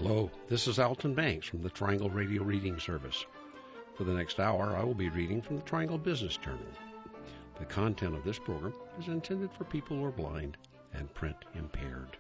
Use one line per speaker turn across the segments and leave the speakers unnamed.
Hello, this is Alton Banks from the Triangle Radio Reading Service. For the next hour, I will be reading from the Triangle Business Journal. The content of this program is intended for people who are blind and print impaired.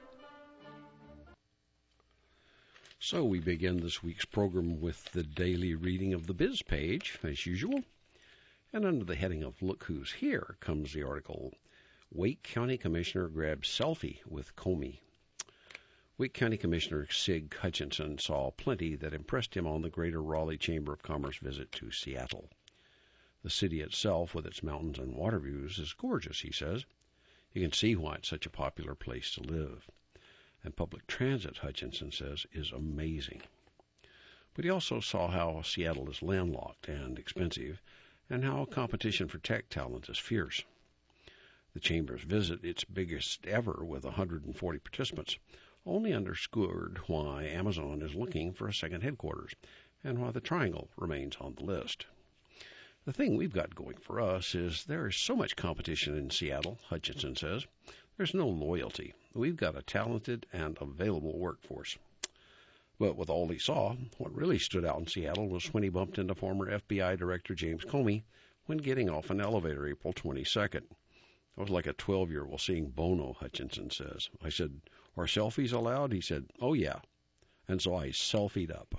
So we begin this week's program with the daily reading of the Biz page, as usual. And under the heading of Look Who's Here comes the article, Wake County Commissioner Grabs Selfie with Comey. Wake County Commissioner Sig Hutchinson saw plenty that impressed him on the Greater Raleigh Chamber of Commerce visit to Seattle. The city itself, with its mountains and water views, is gorgeous, he says. You can see why it's such a popular place to live. And public transit, Hutchinson says, is amazing. But he also saw how Seattle is landlocked and expensive, and how competition for tech talent is fierce. The Chamber's visit, its biggest ever with 140 participants, only underscored why Amazon is looking for a second headquarters and why the Triangle remains on the list. The thing we've got going for us is there is so much competition in Seattle, Hutchinson says. There's no loyalty. We've got a talented and available workforce. But with all he saw, what really stood out in Seattle was when he bumped into former FBI Director James Comey when getting off an elevator April 22nd. I was like a 12-year-old seeing Bono, Hutchinson says. I said, "Are selfies allowed?" He said, "Oh, yeah." And so I selfied up.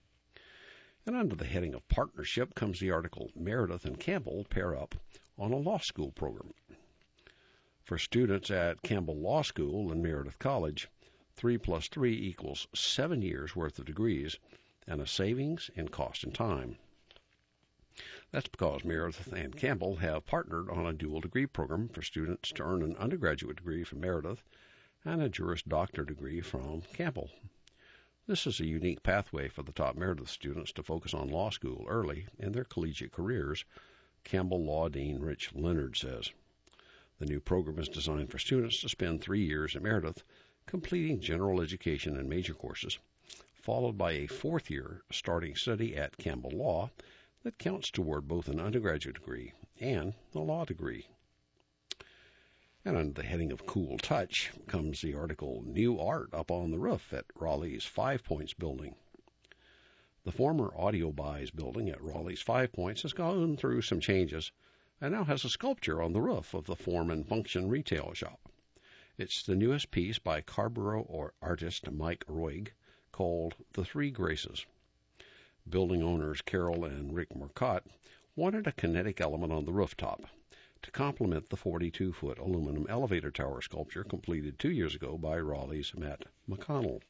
And under the heading of partnership comes the article, Meredith and Campbell pair up on a law school program. For students at Campbell Law School and Meredith College, 3 plus 3 equals 7 years worth of degrees and a savings in cost and time. That's because Meredith and Campbell have partnered on a dual degree program for students to earn an undergraduate degree from Meredith and a Juris Doctor degree from Campbell. This is a unique pathway for the top Meredith students to focus on law school early in their collegiate careers, Campbell Law Dean Rich Leonard says. The new program is designed for students to spend 3 years at Meredith, completing general education and major courses, followed by a 4th year starting study at Campbell Law that counts toward both an undergraduate degree and a law degree. And under the heading of Cool Touch comes the article, New Art Up on the Roof at Raleigh's Five Points Building. The former Audio Buys building at Raleigh's Five Points has gone through some changes and now has a sculpture on the roof of the Form and Function retail shop. It's the newest piece by Carborough artist Mike Roig called The Three Graces. Building owners Carol and Rick Marcotte wanted a kinetic element on the rooftop to complement the 42-foot aluminum elevator tower sculpture completed 2 years ago by Raleigh's Matt McConnell.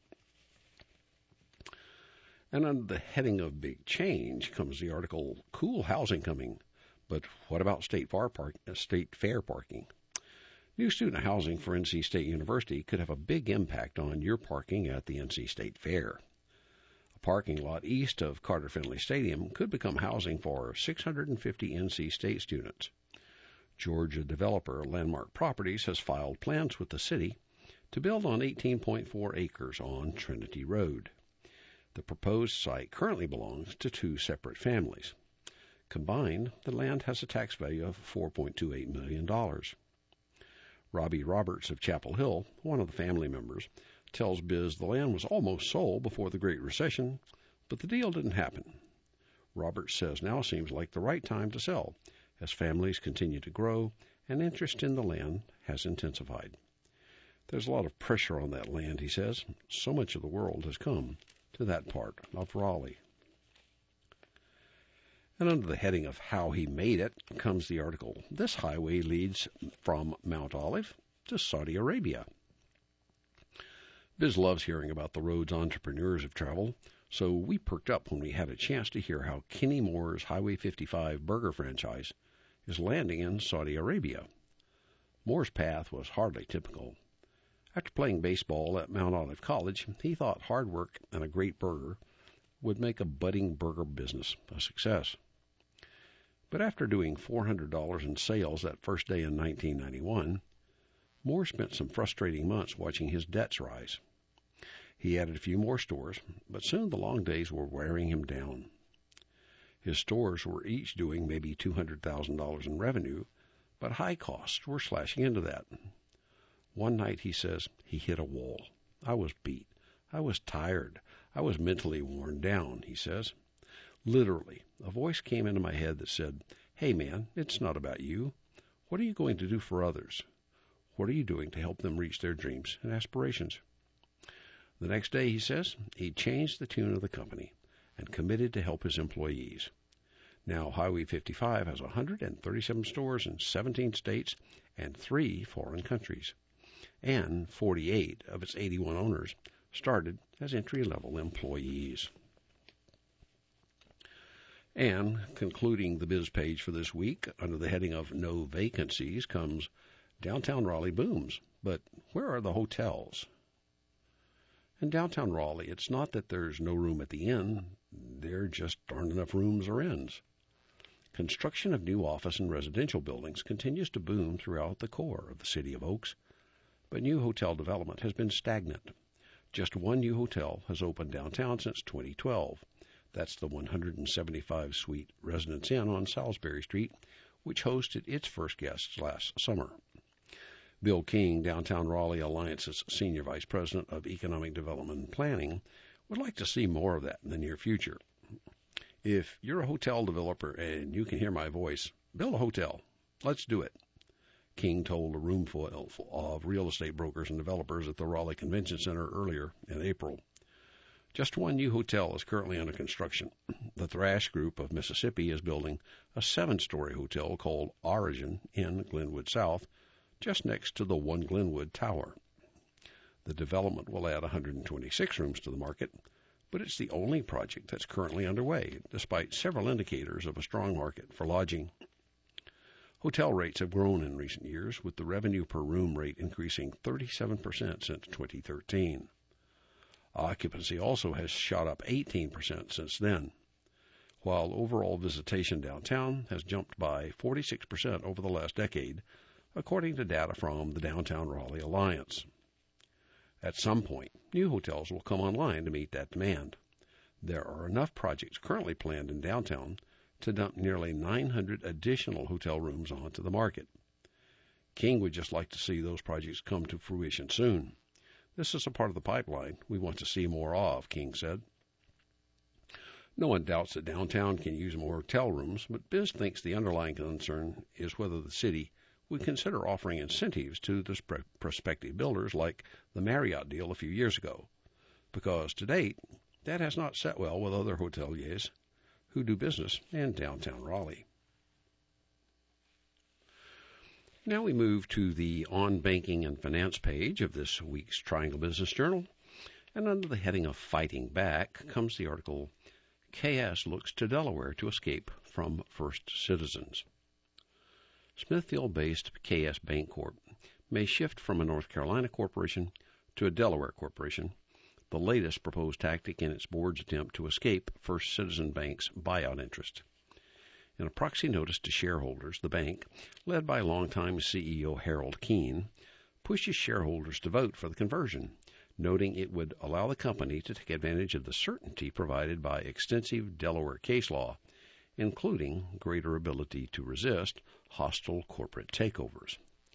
And under the heading of Big Change comes the article, Cool Housing Coming, but what about state fair parking? New student housing for NC State University could have a big impact on your parking at the NC State Fair. A parking lot east of Carter Finley Stadium could become housing for 650 NC State students. Georgia developer Landmark Properties has filed plans with the city to build on 18.4 acres on Trinity Road. The proposed site currently belongs to 2 separate families. Combined, the land has a tax value of $4.28 million. Robbie Roberts of Chapel Hill, one of the family members, tells Biz the land was almost sold before the Great Recession, but the deal didn't happen. Roberts says now seems like the right time to sell, as families continue to grow and interest in the land has intensified. There's a lot of pressure on that land, he says. So much of the world has come to that part of Raleigh. And under the heading of How He Made It comes the article, This Highway Leads from Mount Olive to Saudi Arabia. Biz loves hearing about the roads entrepreneurs have traveled, so we perked up when we had a chance to hear how Kenny Moore's Highway 55 burger franchise is landing in Saudi Arabia. Moore's path was hardly typical. After playing baseball at Mount Olive College, he thought hard work and a great burger would make a budding burger business a success. But after doing $400 in sales that first day in 1991, Moore spent some frustrating months watching his debts rise. He added a few more stores, but soon the long days were wearing him down. His stores were each doing maybe $200,000 in revenue, but high costs were slashing into that. One night, he says, he hit a wall. I was beat. I was tired. I was mentally worn down, he says. Literally, a voice came into my head that said, "Hey man, it's not about you. What are you going to do for others? What are you doing to help them reach their dreams and aspirations?" The next day, he says, he changed the tune of the company and committed to help his employees. Now, Highway 55 has 137 stores in 17 states and 3 foreign countries. And 48 of its 81 owners started as entry-level employees. And concluding the biz page for this week, under the heading of No Vacancies, comes Downtown Raleigh booms. But where are the hotels? In downtown Raleigh, it's not that there's no room at the inn. There just aren't enough rooms or inns. Construction of new office and residential buildings continues to boom throughout the core of the city of Oaks, but new hotel development has been stagnant. Just one new hotel has opened downtown since 2012. That's the 175-suite Residence Inn on Salisbury Street, which hosted its first guests last summer. Bill King, Downtown Raleigh Alliance's Senior Vice President of Economic Development and Planning, would like to see more of that in the near future. If you're a hotel developer and you can hear my voice, build a hotel. Let's do it, King told a roomful of real estate brokers and developers at the Raleigh Convention Center earlier in April. Just one new hotel is currently under construction. The Thrash Group of Mississippi is building a 7-story hotel called Origin in Glenwood South, just next to the One Glenwood Tower. The development will add 126 rooms to the market, but it's the only project that's currently underway, despite several indicators of a strong market for lodging. Hotel rates have grown in recent years, with the revenue per room rate increasing 37% since 2013. Occupancy also has shot up 18% since then, while overall visitation downtown has jumped by 46% over the last decade, according to data from the Downtown Raleigh Alliance. At some point, new hotels will come online to meet that demand. There are enough projects currently planned in downtown to dump nearly 900 additional hotel rooms onto the market. King would just like to see those projects come to fruition soon. This is a part of the pipeline we want to see more of, King said. No one doubts that downtown can use more hotel rooms, but Biz thinks the underlying concern is whether the city would consider offering incentives to the prospective builders like the Marriott deal a few years ago, because to date, that has not set well with other hoteliers who do business in downtown Raleigh. Now we move to the On Banking and Finance page of this week's Triangle Business Journal, and under the heading of Fighting Back comes the article, KS Looks to Delaware to Escape from First Citizens. Smithfield-based KS Bancorp may shift from a North Carolina corporation to a Delaware corporation, the latest proposed tactic in its board's attempt to escape First Citizen Bank's buyout interest. In a proxy notice to shareholders, the bank, led by longtime CEO Harold Keene, pushes shareholders to vote for the conversion, noting it would allow the company to take advantage of the certainty provided by extensive Delaware case law, including greater ability to resist hostile corporate takeovers.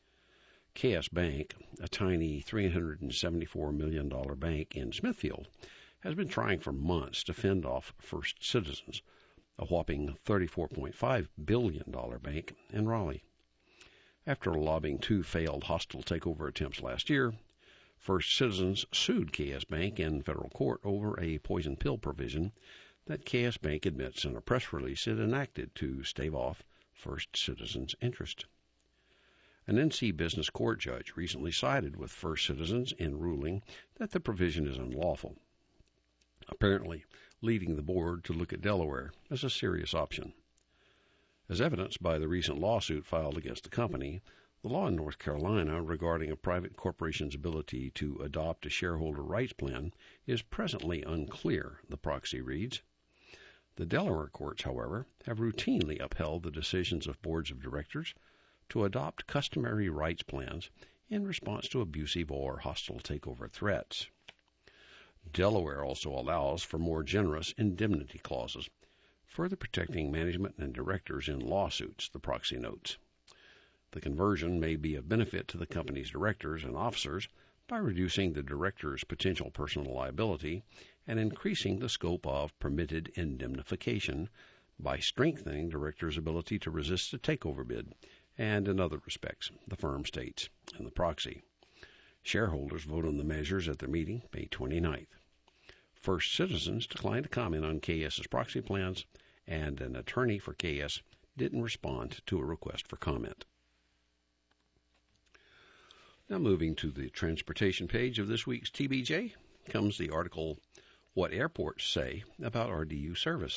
KS Bank, a tiny $374 million bank in Smithfield, has been trying for months to fend off First Citizens, a whopping $34.5 billion bank in Raleigh. After lobbying 2 failed hostile takeover attempts last year, First Citizens sued KS Bank in federal court over a poison pill provision that KS Bank admits in a press release it enacted to stave off First Citizens' interest. An NC Business Court judge recently sided with First Citizens in ruling that the provision is unlawful, apparently leading the board to look at Delaware as a serious option. As evidenced by the recent lawsuit filed against the company, the law in North Carolina regarding a private corporation's ability to adopt a shareholder rights plan is presently unclear, the proxy reads. The Delaware courts, however, have routinely upheld the decisions of boards of directors to adopt customary rights plans in response to abusive or hostile takeover threats. Delaware also allows for more generous indemnity clauses, further protecting management and directors in lawsuits, the proxy notes. The conversion may be of benefit to the company's directors and officers by reducing the director's potential personal liability and increasing the scope of permitted indemnification by strengthening directors' ability to resist a takeover bid, and in other respects, the firm states in the proxy. Shareholders vote on the measures at their meeting May 29th. First Citizens declined to comment on KS's proxy plans, and an attorney for KS didn't respond to a request for comment. Now moving to the transportation page of this week's TBJ comes the article, What Airports Say About RDU Service.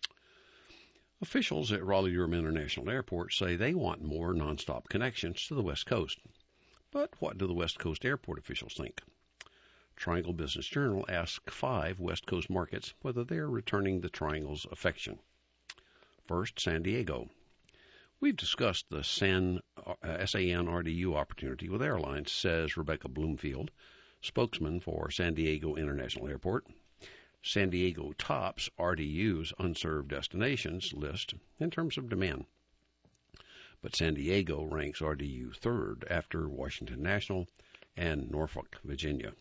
Officials at Raleigh-Durham International Airport say they want more nonstop connections to the West Coast. But what do the West Coast airport officials think? Triangle Business Journal asked 5 West Coast markets whether they are returning the Triangle's affection. First, San Diego. We've discussed the SAN RDU opportunity with airlines, says Rebecca Bloomfield, spokesman for San Diego International Airport. San Diego tops RDU's unserved destinations list in terms of demand. But San Diego ranks RDU third after Washington National and Norfolk, Virginia.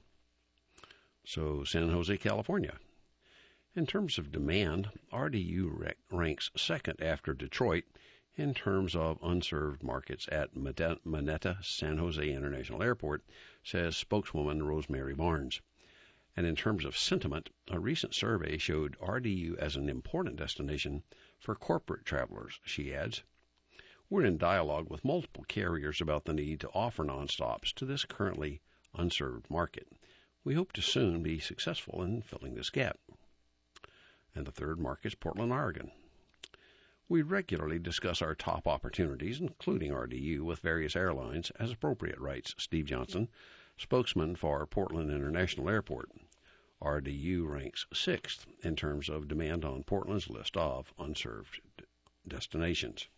So San Jose, California. In terms of demand, RDU ranks second after Detroit in terms of unserved markets at Maneta San Jose International Airport, says spokeswoman Rosemary Barnes. And in terms of sentiment, a recent survey showed RDU as an important destination for corporate travelers, she adds. We're in dialogue with multiple carriers about the need to offer nonstops to this currently unserved market. We hope to soon be successful in filling this gap. And the third market is Portland, Oregon. We regularly discuss our top opportunities, including RDU, with various airlines as appropriate, writes Steve Johnson, spokesman for Portland International Airport. RDU ranks 6th in terms of demand on Portland's list of unserved destinations.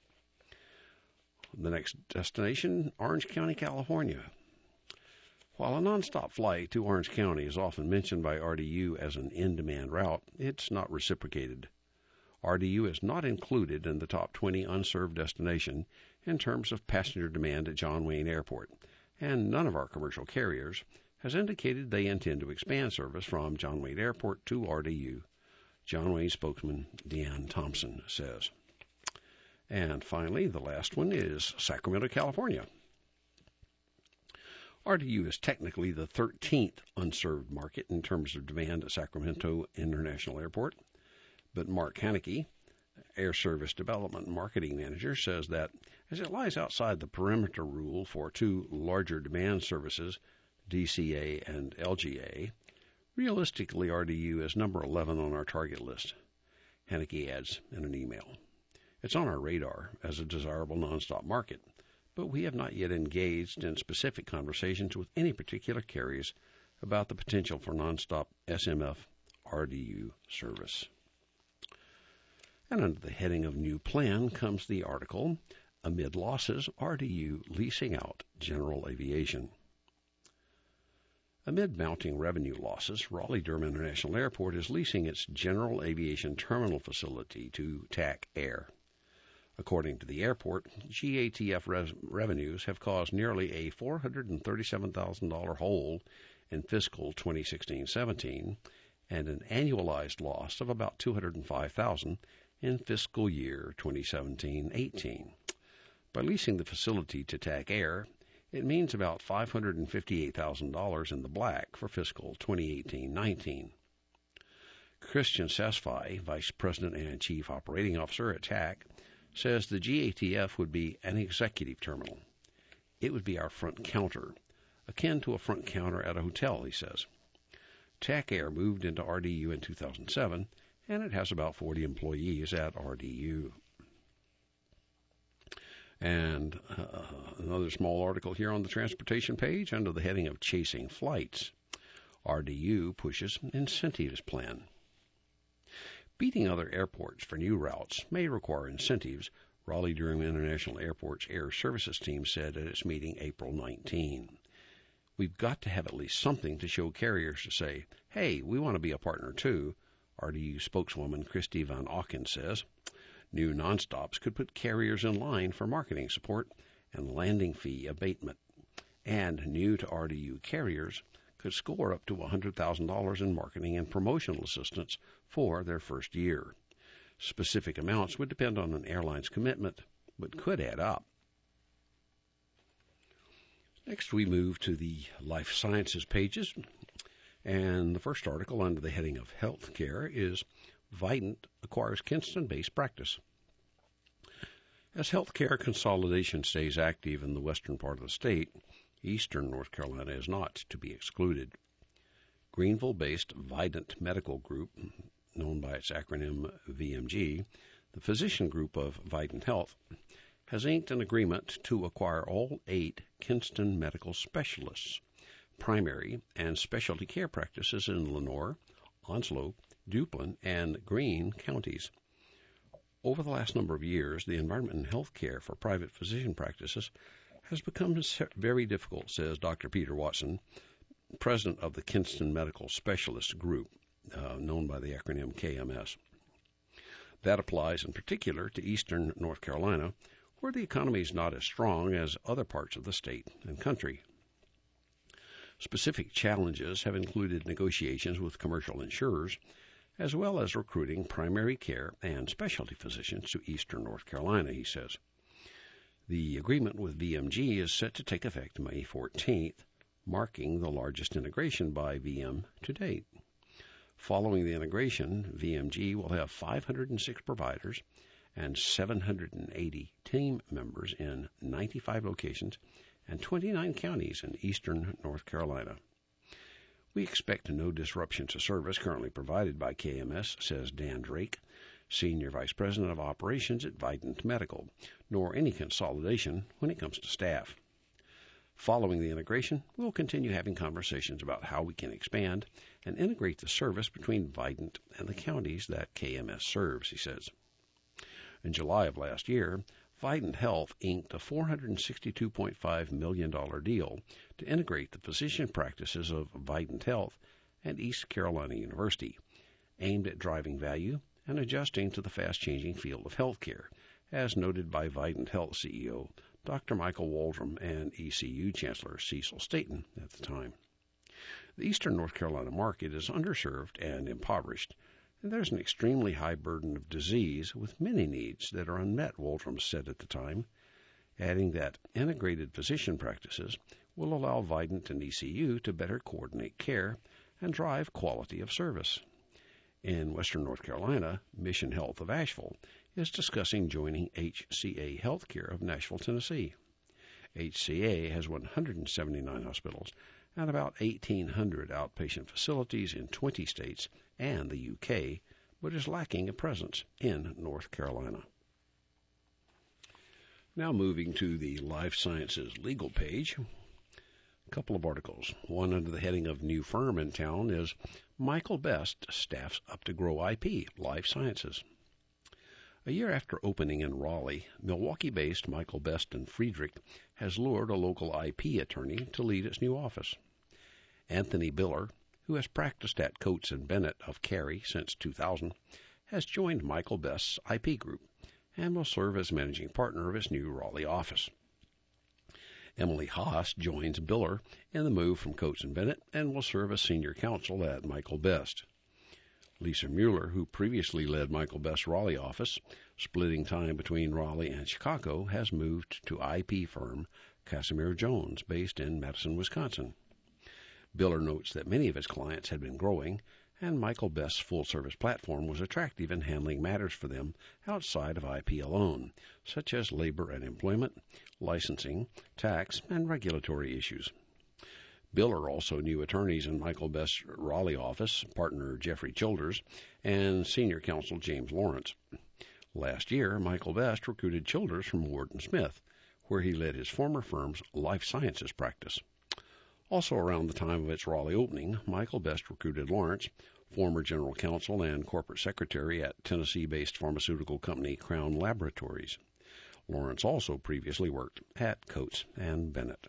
The next destination, Orange County, California. While a nonstop flight to Orange County is often mentioned by RDU as an in-demand route, it's not reciprocated. RDU is not included in the top 20 unserved destination in terms of passenger demand at John Wayne Airport, and none of our commercial carriers has indicated they intend to expand service from John Wayne Airport to RDU, John Wayne spokesman Deanne Thompson says. And finally, the last one is Sacramento, California. RDU is technically the 13th unserved market in terms of demand at Sacramento International Airport, but Mark Haneke, Air Service Development Marketing Manager, says that as it lies outside the perimeter rule for 2 larger demand services, DCA and LGA, realistically RDU is number 11 on our target list, Haneke adds in an email. It's on our radar as a desirable nonstop market, but we have not yet engaged in specific conversations with any particular carriers about the potential for nonstop SMF RDU service. And under the heading of New Plan comes the article, Amid Losses, RDU Leasing Out General Aviation. Amid mounting revenue losses, Raleigh-Durham International Airport is leasing its general aviation terminal facility to TAC Air. According to the airport, GATF revenues have caused nearly a $437,000 hole in fiscal 2016-17 and an annualized loss of about $205,000 in fiscal year 2017-18. By leasing the facility to TAC Air, it means about $558,000 in the black for fiscal 2018-19. Christian Sasfai, Vice President and Chief Operating Officer at TAC, says the GATF would be an executive terminal. It would be our front counter, akin to a front counter at a hotel, he says. TAC Air moved into RDU in 2007, and it has about 40 employees at RDU. And another small article here on the transportation page under the heading of Chasing Flights. RDU pushes incentives plan. Beating other airports for new routes may require incentives, Raleigh-Durham International Airport's Air Services team said at its meeting April 19. We've got to have at least something to show carriers to say, hey, we want to be a partner too, RDU spokeswoman Christy Van Auken says. New nonstops could put carriers in line for marketing support and landing fee abatement. And new to RDU carriers could score up to $100,000 in marketing and promotional assistance for their first year. Specific amounts would depend on an airline's commitment, but could add up. Next, we move to the life sciences pages, and the first article under the heading of healthcare is Vidant acquires Kinston-based practice. As healthcare consolidation stays active in the western part of the state, eastern North Carolina is not to be excluded. Greenville-based Vidant Medical Group, known by its acronym VMG, the physician group of Vidant Health, has inked an agreement to acquire all 8 Kinston medical specialists, primary and specialty care practices in Lenoir, Onslow, Duplin, and Greene counties. Over the last number of years, the environment in health care for private physician practices has become very difficult, says Dr. Peter Watson, president of the Kinston Medical Specialists Group, known by the acronym KMS. That applies in particular to eastern North Carolina, where the economy is not as strong as other parts of the state and country. Specific challenges have included negotiations with commercial insurers, as well as recruiting primary care and specialty physicians to eastern North Carolina, he says. The agreement with VMG is set to take effect May 14th, marking the largest integration by VM to date. Following the integration, VMG will have 506 providers and 780 team members in 95 locations and 29 counties in eastern North Carolina. We expect no disruption to service currently provided by KMS, says Dan Drake, Senior Vice President of Operations at Vidant Medical, nor any consolidation when it comes to staff. Following the integration, we'll continue having conversations about how we can expand and integrate the service between Vidant and the counties that KMS serves, he says. In July of last year, Vidant Health inked a $462.5 million deal to integrate the physician practices of Vidant Health and East Carolina University, aimed at driving value and adjusting to the fast-changing field of healthcare, as noted by Vidant Health CEO Dr. Michael Waldron and ECU Chancellor Cecil Staton at the time. The eastern North Carolina market is underserved and impoverished, and there's an extremely high burden of disease with many needs that are unmet, Waldron said at the time, adding that integrated physician practices will allow Vidant and ECU to better coordinate care and drive quality of service. In western North Carolina, Mission Health of Asheville is discussing joining HCA Healthcare of Nashville, Tennessee. HCA has 179 hospitals and about 1,800 outpatient facilities in 20 states and the UK, but is lacking a presence in North Carolina. Now moving to the Life Sciences legal page. A couple of articles. One under the heading of New Firm in Town is Michael Best Staffs Up to Grow IP, Life Sciences. A year after opening in Raleigh, Milwaukee-based Michael Best & Friedrich has lured a local IP attorney to lead its new office. Anthony Biller, who has practiced at Coates & Bennett of Cary since 2000, has joined Michael Best's IP group and will serve as managing partner of its new Raleigh office. Emily Haas joins Biller in the move from Coates & Bennett and will serve as senior counsel at Michael Best. Lisa Mueller, who previously led Michael Best's Raleigh office, splitting time between Raleigh and Chicago, has moved to IP firm Casimir Jones, based in Madison, Wisconsin. Biller notes that many of his clients had been growing, and Michael Best's full-service platform was attractive in handling matters for them outside of IP alone, such as labor and employment, licensing, tax, and regulatory issues. Biller also knew attorneys in Michael Best's Raleigh office, partner Jeffrey Childers, and senior counsel James Lawrence. Last year, Michael Best recruited Childers from Ward & Smith, where he led his former firm's life sciences practice. Also around the time of its Raleigh opening, Michael Best recruited Lawrence, former general counsel and corporate secretary at Tennessee-based pharmaceutical company Crown Laboratories. Lawrence also previously worked at Coates & Bennett.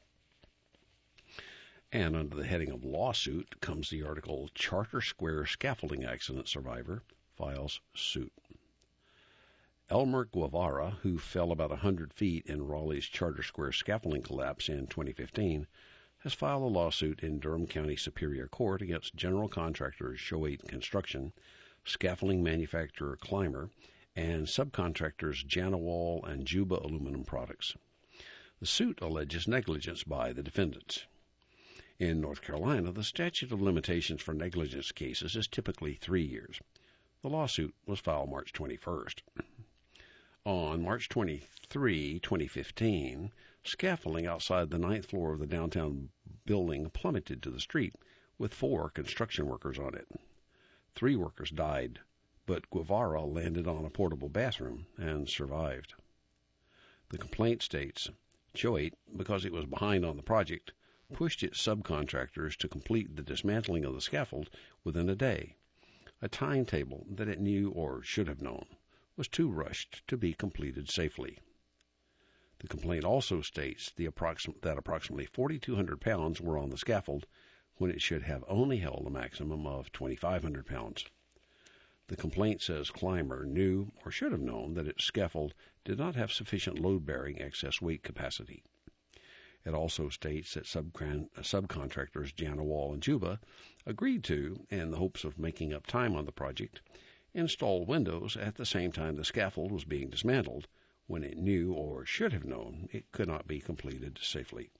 And under the heading of lawsuit comes the article, Charter Square Scaffolding Accident Survivor Files Suit. Elmer Guevara, who fell about 100 feet in Raleigh's Charter Square scaffolding collapse in 2015, has filed a lawsuit in Durham County Superior Court against general contractor Shoate Construction, scaffolding manufacturer Clymer, and subcontractors Janawal and Juba Aluminum Products. The suit alleges negligence by the defendants. In North Carolina, the statute of limitations for negligence cases is typically 3 years. The lawsuit was filed March 21st. On March 23, 2015, scaffolding outside the 9th floor of the downtown building plummeted to the street with 4 construction workers on it. 3 workers died, but Guevara landed on a portable bathroom and survived. The complaint states, Shoate, because it was behind on the project, pushed its subcontractors to complete the dismantling of the scaffold within a day, a timetable that it knew or should have known was too rushed to be completed safely. The complaint also states that approximately 4,200 pounds were on the scaffold when it should have only held a maximum of 2,500 pounds. The complaint says Clymer knew or should have known that its scaffold did not have sufficient load-bearing excess weight capacity. It also states that subcontractors Janawal and Juba agreed to, in the hopes of making up time on the project, install windows at the same time the scaffold was being dismantled, when it knew or should have known it could not be completed safely.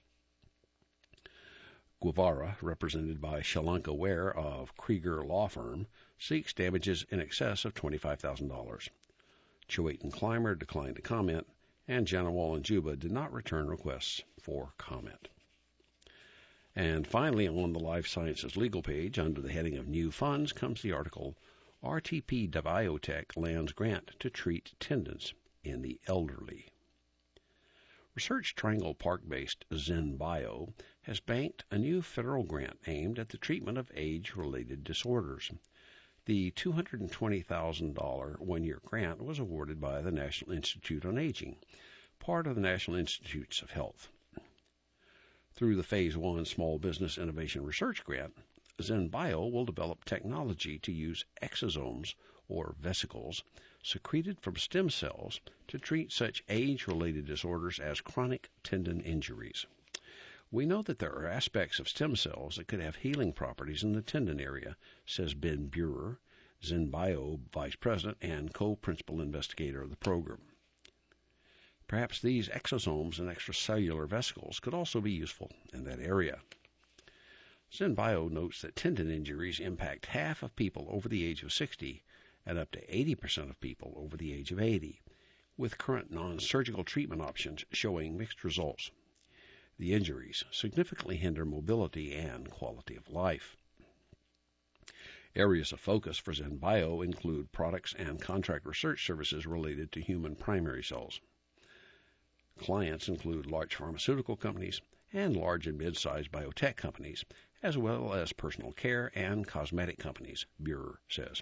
Guevara, represented by Shalanka Ware of Krieger Law Firm, seeks damages in excess of $25,000. Shoate and Clymer declined to comment, and Janawal and Juba did not return requests for comment. And finally, on the Life Sciences legal page, under the heading of New Funds, comes the article, RTP Biotech lands grant to treat tendons in the elderly. Research Triangle Park-based ZenBio has banked a new federal grant aimed at the treatment of age-related disorders. The $220,000 one-year grant was awarded by the National Institute on Aging, part of the National Institutes of Health. Through the Phase 1 Small Business Innovation Research Grant, ZenBio will develop technology to use exosomes, or vesicles, secreted from stem cells to treat such age-related disorders as chronic tendon injuries. We know that there are aspects of stem cells that could have healing properties in the tendon area, says Ben Burer, ZenBio Vice President and co-principal investigator of the program. Perhaps these exosomes and extracellular vesicles could also be useful in that area. ZenBio notes that tendon injuries impact half of people over the age of 60 and up to 80% of people over the age of 80, with current non-surgical treatment options showing mixed results. The injuries significantly hinder mobility and quality of life. Areas of focus for ZenBio include products and contract research services related to human primary cells. Clients include large pharmaceutical companies and large and mid-sized biotech companies, as well as personal care and cosmetic companies, Burer says.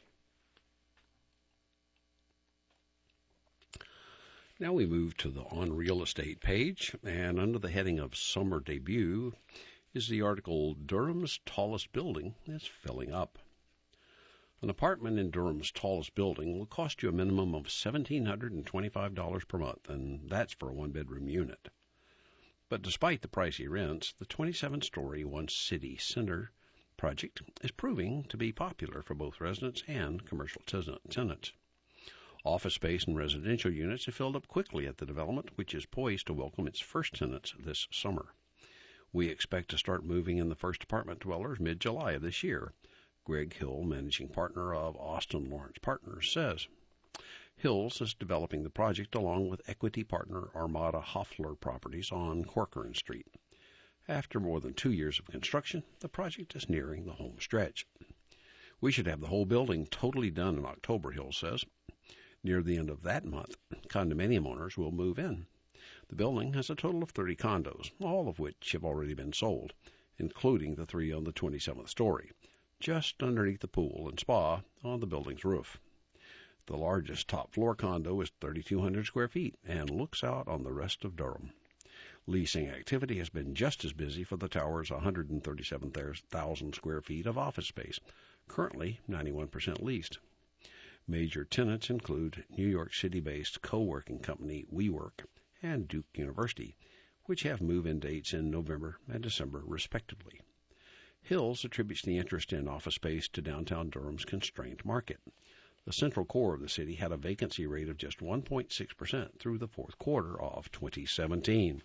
Now we move to the On Real Estate page, and under the heading of Summer Debut is the article, Durham's Tallest Building is Filling Up. An apartment in Durham's tallest building will cost you a minimum of $1,725 per month, and that's for a one-bedroom unit. But despite the pricey rents, the 27-story One City Center project is proving to be popular for both residents and commercial tenants. Office space and residential units have filled up quickly at the development, which is poised to welcome its first tenants this summer. We expect to start moving in the first apartment dwellers mid-July of this year, Greg Hill, managing partner of Austin Lawrence Partners, says. Hills is developing the project along with equity partner Armada Hoffler Properties on Corcoran Street. After more than 2 years of construction, the project is nearing the home stretch. We should have the whole building totally done in October, Hill says. Near the end of that month, condominium owners will move in. The building has a total of 30 condos, all of which have already been sold, including the 3 on the 27th story, just underneath the pool and spa on the building's roof. The largest top-floor condo is 3,200 square feet and looks out on the rest of Durham. Leasing activity has been just as busy for the tower's 137,000 square feet of office space, currently 91% leased. Major tenants include New York City-based co-working company WeWork and Duke University, which have move-in dates in November and December, respectively. Hills attributes the interest in office space to downtown Durham's constrained market. The central core of the city had a vacancy rate of just 1.6% through the fourth quarter of 2017.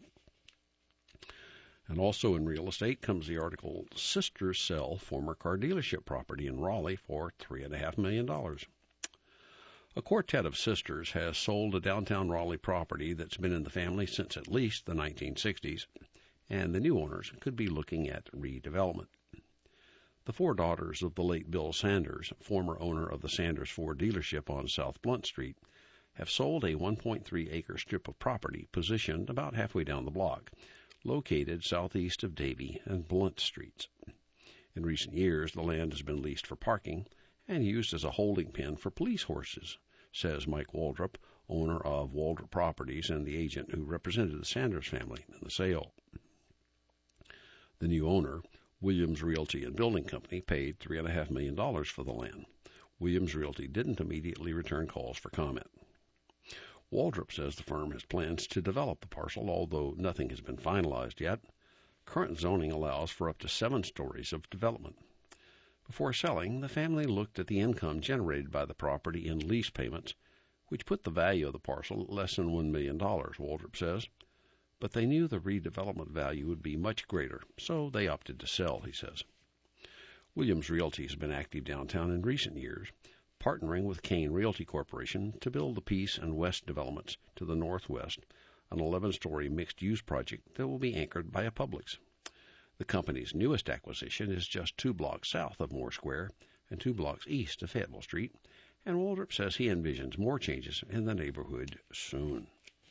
And also in real estate comes the article, Sisters Sell Former Car Dealership Property in Raleigh for $3.5 million. A quartet of sisters has sold a downtown Raleigh property that's been in the family since at least the 1960s, and the new owners could be looking at redevelopment. The four daughters of the late Bill Sanders, former owner of the Sanders Ford dealership on South Blunt Street, have sold a 1.3-acre strip of property positioned about halfway down the block, located southeast of Davie and Blunt Streets. In recent years, the land has been leased for parking and used as a holding pen for police horses, says Mike Waldrop, owner of Waldrop Properties and the agent who represented the Sanders family in the sale. The new owner, Williams Realty and Building Company, paid $3.5 million for the land. Williams Realty didn't immediately return calls for comment. Waldrop says the firm has plans to develop the parcel, although nothing has been finalized yet. Current zoning allows for up to 7 stories of development. Before selling, the family looked at the income generated by the property in lease payments, which put the value of the parcel at less than $1 million, Waldrop says. But they knew the redevelopment value would be much greater, so they opted to sell, he says. Williams Realty has been active downtown in recent years, partnering with Kane Realty Corporation to build the Peace and West developments to the northwest, an 11-story mixed-use project that will be anchored by a Publix. The company's newest acquisition is just 2 blocks south of Moore Square and 2 blocks east of Fayetteville Street, and Waldrop says he envisions more changes in the neighborhood soon.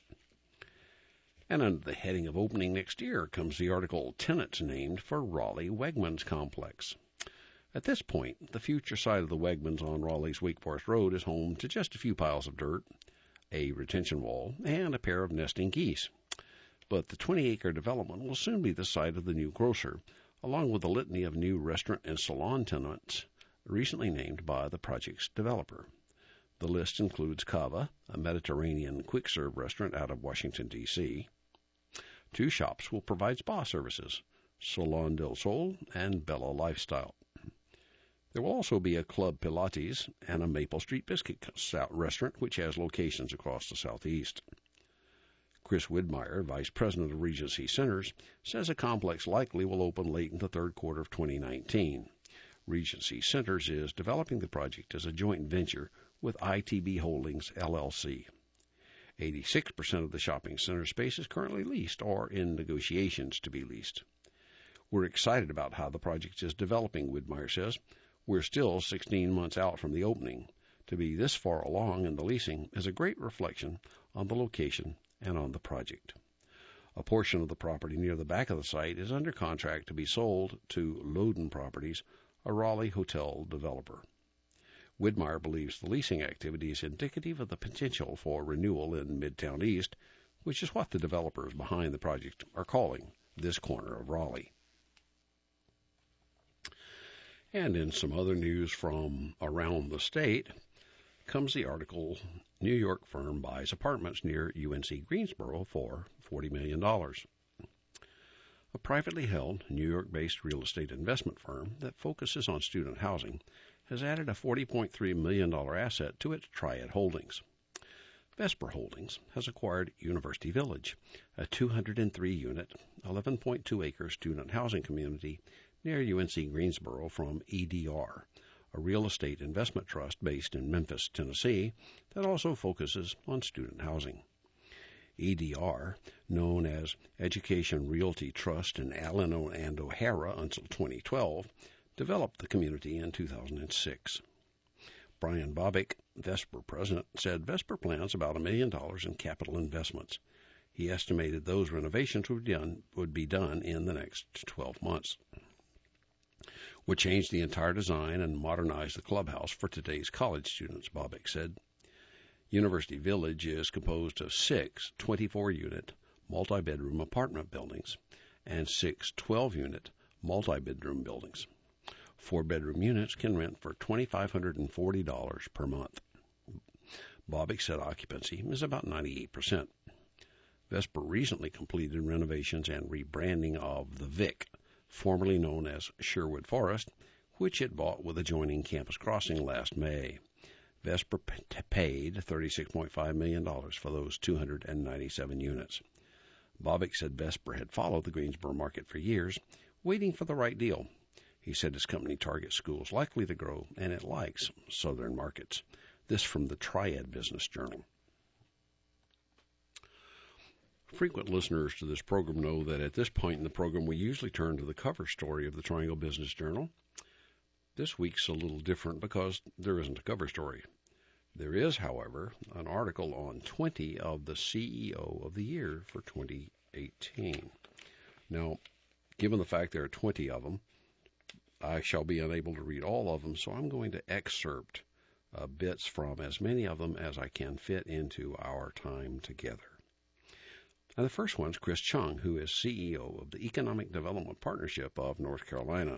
And under the heading of opening next year comes the article, Tenants Named for Raleigh Wegmans Complex. At this point, the future site of the Wegmans on Raleigh's Wake Forest Road is home to just a few piles of dirt, a retention wall, and a pair of nesting geese. But the 20-acre development will soon be the site of the new grocer, along with a litany of new restaurant and salon tenants recently named by the project's developer. The list includes Cava, a Mediterranean quick-serve restaurant out of Washington, D.C. 2 shops will provide spa services, Salon del Sol and Bella Lifestyle. There will also be a Club Pilates and a Maple Street Biscuit restaurant, which has locations across the southeast. Chris Widmeyer, Vice President of Regency Centers, says the complex likely will open late in the third quarter of 2019. Regency Centers is developing the project as a joint venture with ITB Holdings, LLC. 86% of the shopping center space is currently leased or in negotiations to be leased. We're excited about how the project is developing, Widmeyer says. We're still 16 months out from the opening. To be this far along in the leasing is a great reflection on the location and on the project. A portion of the property near the back of the site is under contract to be sold to Loden Properties, a Raleigh hotel developer. Widmeyer believes the leasing activity is indicative of the potential for renewal in Midtown East, which is what the developers behind the project are calling this corner of Raleigh. And in some other news from around the state comes the article, New York firm buys apartments near UNC Greensboro for $40 million. A privately held New York-based real estate investment firm that focuses on student housing has added a $40.3 million asset to its Triad Holdings. Vesper Holdings has acquired University Village, a 203-unit, 11.2-acre student housing community near UNC Greensboro from EDR, a real estate investment trust based in Memphis, Tennessee, that also focuses on student housing. EDR, known as Education Realty Trust in Allen and O'Hara until 2012, developed the community in 2006. Brian Bobick, Vesper president, said Vesper plans about $1 million in capital investments. He estimated those renovations would be done in the next 12 months. Would change the entire design and modernize the clubhouse for today's college students, Bobick said. University Village is composed of 6 24-unit multi-bedroom apartment buildings and 6 12-unit multi-bedroom buildings. 4-bedroom units can rent for $2,540 per month. Bobick said occupancy is about 98%. Vesper recently completed renovations and rebranding of the Vic, formerly known as Sherwood Forest, which it bought with adjoining Campus Crossing last May. Vesper paid $36.5 million for those 297 units. Bobick said Vesper had followed the Greensboro market for years, waiting for the right deal. He said his company targets schools likely to grow, and it likes southern markets. This from the Triad Business Journal. Frequent listeners to this program know that at this point in the program, we usually turn to the cover story of the Triangle Business Journal. This week's a little different because there isn't a cover story. There is, however, an article on 20 of the CEO of the Year for 2018. Now, given the fact there are 20 of them, I shall be unable to read all of them, so I'm going to excerpt bits from as many of them as I can fit into our time together. And the first one's Chris Chung, who is CEO of the Economic Development Partnership of North Carolina.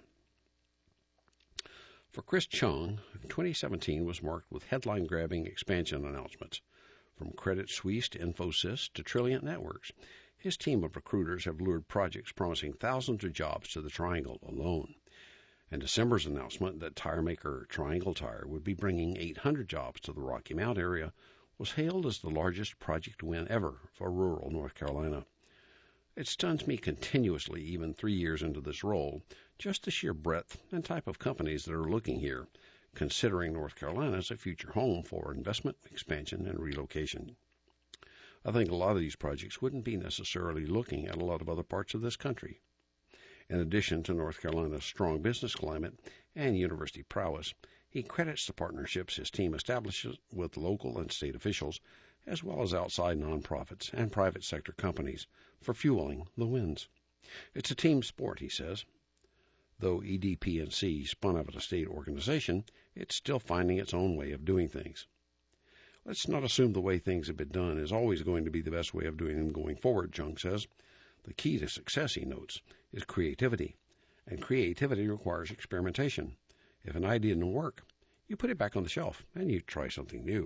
For Chris Chung, 2017 was marked with headline-grabbing expansion announcements. From Credit Suisse to Infosys to Trilliant Networks, his team of recruiters have lured projects promising thousands of jobs to the Triangle alone. And December's announcement that tire maker Triangle Tire would be bringing 800 jobs to the Rocky Mount area was hailed as the largest project win ever for rural North Carolina. It stuns me continuously, even 3 years into this role, just the sheer breadth and type of companies that are looking here, considering North Carolina as a future home for investment, expansion, and relocation. I think a lot of these projects wouldn't be necessarily looking at a lot of other parts of this country. In addition to North Carolina's strong business climate and university prowess, he credits the partnerships his team establishes with local and state officials, as well as outside nonprofits and private sector companies, for fueling the wins. It's a team sport, he says. Though EDP&C spun out of a state organization, it's still finding its own way of doing things. Let's not assume the way things have been done is always going to be the best way of doing them going forward, Chung says. The key to success, he notes, is creativity, and creativity requires experimentation. If an idea didn't work, you put it back on the shelf and you try something new.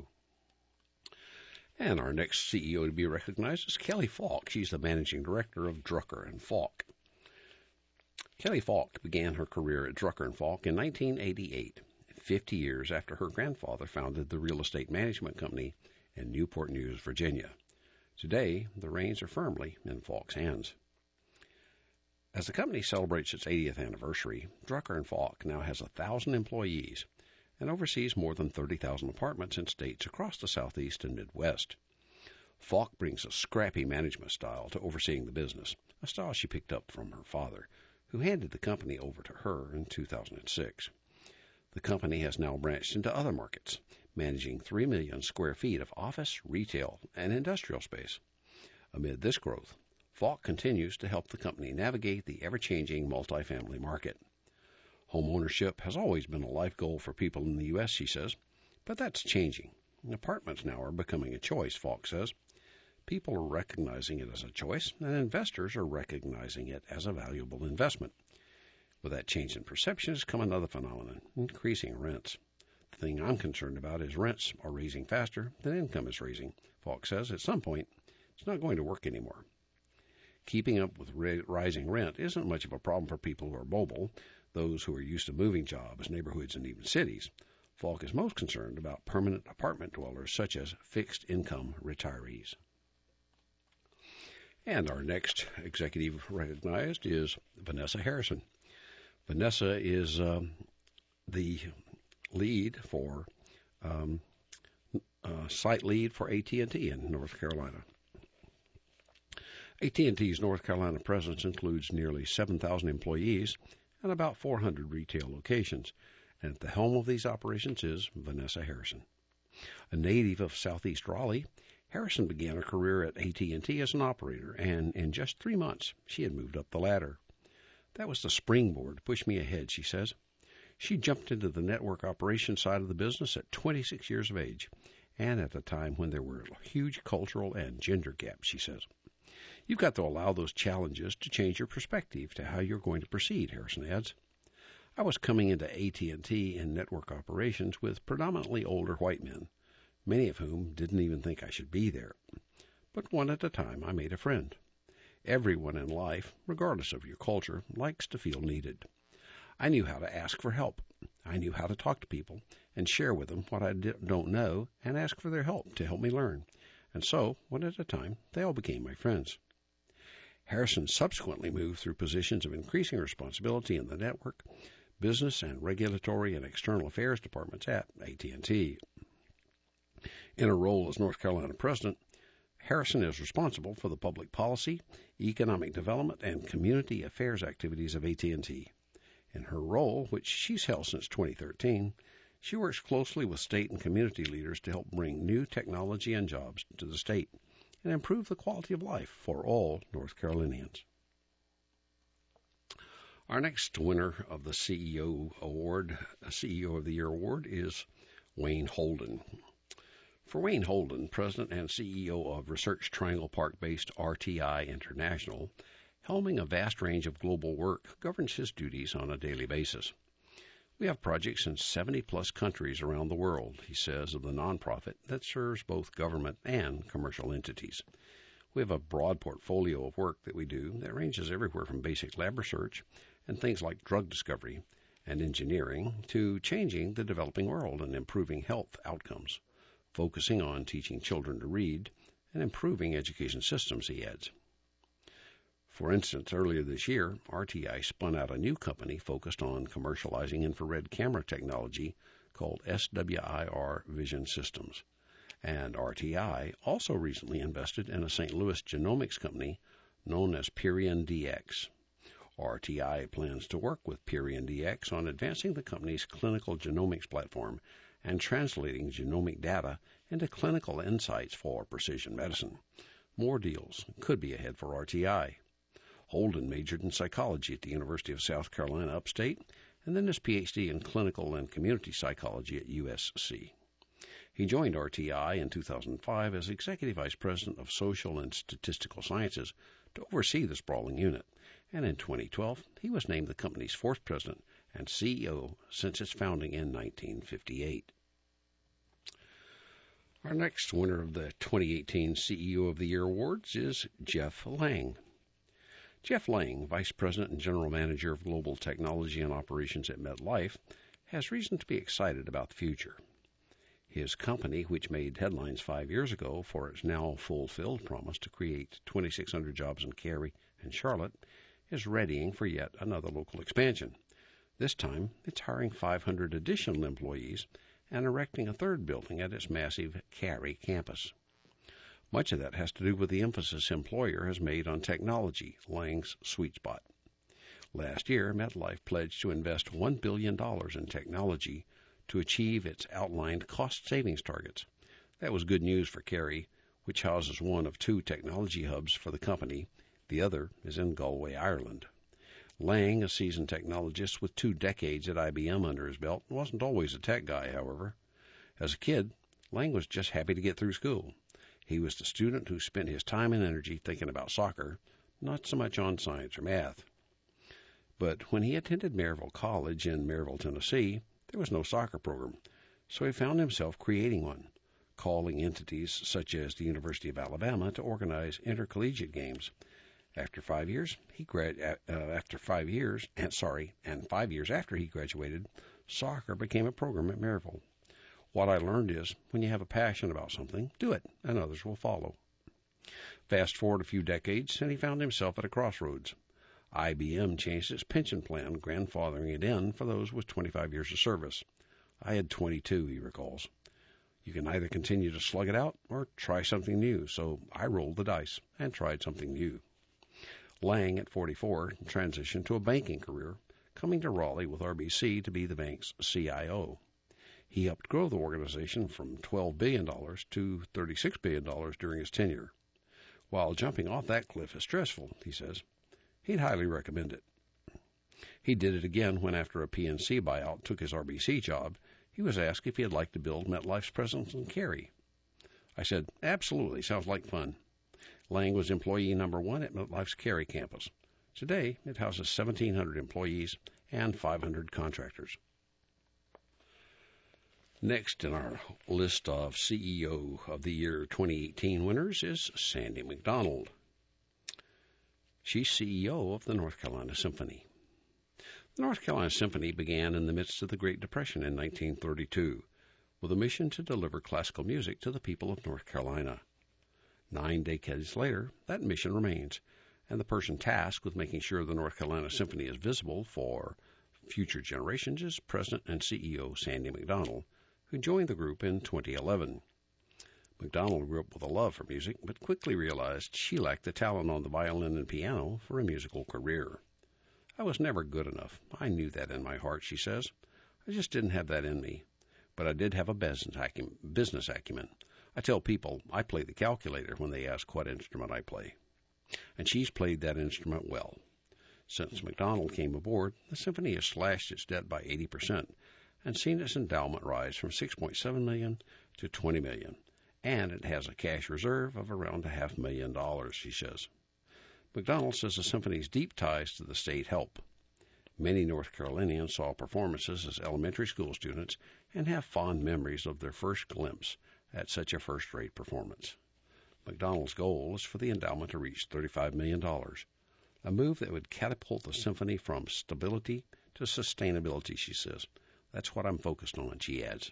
And our next CEO to be recognized is Kelly Falk. She's the managing director of Drucker & Falk. Kelly Falk began her career at Drucker & Falk in 1988, 50 years after her grandfather founded the real estate management company in Newport News, Virginia. Today, the reins are firmly in Falk's hands. As the company celebrates its 80th anniversary, Drucker & Falk now has 1,000 employees and oversees more than 30,000 apartments in states across the Southeast and Midwest. Falk brings a scrappy management style to overseeing the business, a style she picked up from her father, who handed the company over to her in 2006. The company has now branched into other markets, managing 3 million square feet of office, retail, and industrial space. Amid this growth, Falk continues to help the company navigate the ever-changing multifamily market. Home ownership has always been a life goal for people in the U.S., she says, but that's changing. Apartments now are becoming a choice, Falk says. People are recognizing it as a choice, and investors are recognizing it as a valuable investment. With that change in perception has come another phenomenon, increasing rents. The thing I'm concerned about is rents are raising faster than income is raising. Falk says at some point, it's not going to work anymore. Keeping up with rising rent isn't much of a problem for people who are mobile, those who are used to moving jobs, neighborhoods, and even cities. Falk is most concerned about permanent apartment dwellers such as fixed-income retirees. And our next executive recognized is Vanessa Harrison. Vanessa is the lead for site lead for AT&T in North Carolina. AT&T's North Carolina presence includes nearly 7,000 employees and about 400 retail locations, and at the helm of these operations is Vanessa Harrison. A native of Southeast Raleigh, Harrison began her career at AT&T as an operator, and in just 3 months, she had moved up the ladder. That was the springboard to push me ahead, she says. She jumped into the network operations side of the business at 26 years of age, and at a time when there were huge cultural and gender gaps, she says. You've got to allow those challenges to change your perspective to how you're going to proceed, Harrison adds. I was coming into AT&T in network operations with predominantly older white men, many of whom didn't even think I should be there. but one at a time I made a friend. Everyone in life, regardless of your culture, likes to feel needed. I knew how to ask for help. I knew how to talk to people and share with them what I don't know and ask for their help to help me learn. And so, one at a time, they all became my friends. Harrison subsequently moved through positions of increasing responsibility in the network, business and regulatory and external affairs departments at AT&T. In a role as North Carolina president, Harrison is responsible for the public policy, economic development, and community affairs activities of AT&T. In her role, which she's held since 2013, she works closely with state and community leaders to help bring new technology and jobs to the state and improve the quality of life for all North Carolinians. Our next winner of the CEO of the Year Award, is Wayne Holden. For Wayne Holden, President and CEO of Research Triangle Park-based RTI International, helming a vast range of global work governs his duties on a daily basis. We have projects in 70-plus countries around the world, he says, of the nonprofit that serves both government and commercial entities. We have a broad portfolio of work that we do that ranges everywhere from basic lab research and things like drug discovery and engineering to changing the developing world and improving health outcomes, focusing on teaching children to read and improving education systems, he adds. For instance, earlier this year, RTI spun out a new company focused on commercializing infrared camera technology called SWIR Vision Systems. And RTI also recently invested in a St. Louis genomics company known as Purion DX. RTI plans to work with Purion DX on advancing the company's clinical genomics platform and translating genomic data into clinical insights for precision medicine. More deals could be ahead for RTI. Holden majored in psychology at the University of South Carolina upstate, and then his Ph.D. in clinical and community psychology at USC. He joined RTI in 2005 as Executive Vice President of Social and Statistical Sciences to oversee the sprawling unit, and in 2012 he was named the company's fourth president and CEO since its founding in 1958. Our next winner of the 2018 CEO of the Year Awards is Jeff Lang. Jeff Lang, Vice President and General Manager of Global Technology and Operations at MetLife, has reason to be excited about the future. His company, which made headlines 5 years ago for its now fulfilled promise to create 2,600 jobs in Cary and Charlotte, is readying for yet another local expansion. This time, it's hiring 500 additional employees and erecting a third building at its massive Cary campus. Much of that has to do with the emphasis employer has made on technology, Lang's sweet spot. Last year, MetLife pledged to invest $1 billion in technology to achieve its outlined cost savings targets. That was good news for Cary, which houses one of two technology hubs for the company. The other is in Galway, Ireland. Lang, a seasoned technologist with 2 decades at IBM under his belt, wasn't always a tech guy, however. As a kid, Lang was just happy to get through school. He was the student who spent his time and energy thinking about soccer, not so much on science or math. But when he attended Maryville College in Maryville, Tennessee, there was no soccer program, so he found himself creating one, calling entities such as the University of Alabama to organize intercollegiate games. After 5 years, and 5 years after he graduated, soccer became a program at Maryville. What I learned is, when you have a passion about something, do it, and others will follow. Fast forward a few decades, and he found himself at a crossroads. IBM changed its pension plan, grandfathering it in for those with 25 years of service. I had 22, he recalls. You can either continue to slug it out or try something new, so I rolled the dice and tried something new. Lang, at 44, transitioned to a banking career, coming to Raleigh with RBC to be the bank's CIO. He helped grow the organization from $12 billion to $36 billion during his tenure. While jumping off that cliff is stressful, he says, he'd highly recommend it. He did it again when, after a PNC buyout took his RBC job, he was asked if he'd like to build MetLife's presence in Cary. I said, absolutely, sounds like fun. Lang was employee number 1 at MetLife's Cary campus. Today, it houses 1,700 employees and 500 contractors. Next in our list of CEO of the Year 2018 winners is Sandy McDonald. She's CEO of the North Carolina Symphony. The North Carolina Symphony began in the midst of the Great Depression in 1932 with a mission to deliver classical music to the people of North Carolina. 9 decades later, that mission remains, and the person tasked with making sure the North Carolina Symphony is visible for future generations is President and CEO Sandy McDonald, who joined the group in 2011. McDonald grew up with a love for music, but quickly realized she lacked the talent on the violin and piano for a musical career. I was never good enough. I knew that in my heart, she says. I just didn't have that in me. But I did have a business acumen. I tell people I play the calculator when they ask what instrument I play. And she's played that instrument well. Since McDonald came aboard, the symphony has slashed its debt by 80% and seen its endowment rise from $6.7 million to $20 million. And it has a cash reserve of around $500,000, she says. McDonald says the symphony's deep ties to the state help. Many North Carolinians saw performances as elementary school students and have fond memories of their first glimpse at such a first-rate performance. McDonald's goal is for the endowment to reach $35 million, a move that would catapult the symphony from stability to sustainability, she says. That's what I'm focused on, she adds.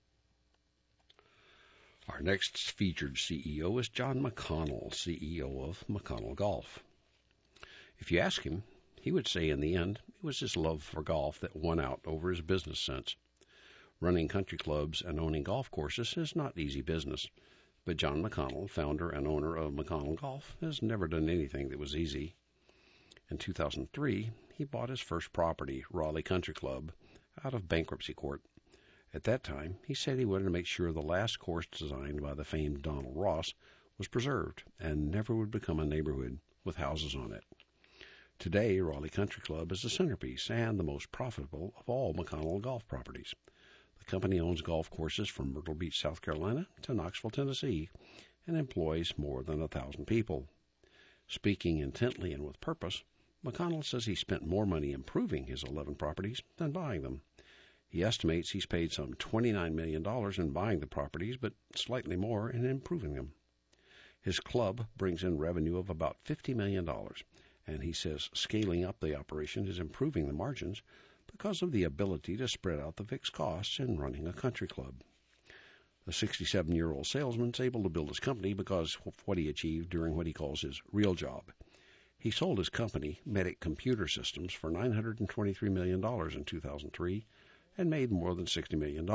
Our next featured CEO is John McConnell, CEO of McConnell Golf. If you ask him, he would say in the end it was his love for golf that won out over his business sense. Running country clubs and owning golf courses is not easy business, but John McConnell, founder and owner of McConnell Golf, has never done anything that was easy. In 2003, he bought his first property, Raleigh Country Club, out of bankruptcy court. At that time, he said he wanted to make sure the last course designed by the famed Donald Ross was preserved and never would become a neighborhood with houses on it. Today, Raleigh Country Club is the centerpiece and the most profitable of all McConnell golf properties. The company owns golf courses from Myrtle Beach, South Carolina to Knoxville, Tennessee, and employs more than 1,000 people. Speaking intently and with purpose, McConnell says he spent more money improving his 11 properties than buying them. He estimates he's paid some $29 million in buying the properties, but slightly more in improving them. His club brings in revenue of about $50 million, and he says scaling up the operation is improving the margins because of the ability to spread out the fixed costs in running a country club. The 67-year-old salesman is able to build his company because of what he achieved during what he calls his real job. He sold his company, Medic Computer Systems, for $923 million in 2003 and made more than $60 million.